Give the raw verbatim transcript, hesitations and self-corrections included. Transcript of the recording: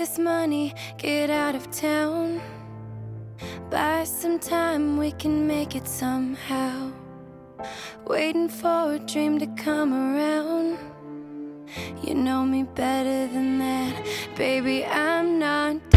this money, get out of town. Buy some time, we can make it somehow. Waiting for a dream to come around. You know me better than that. Baby, I'm not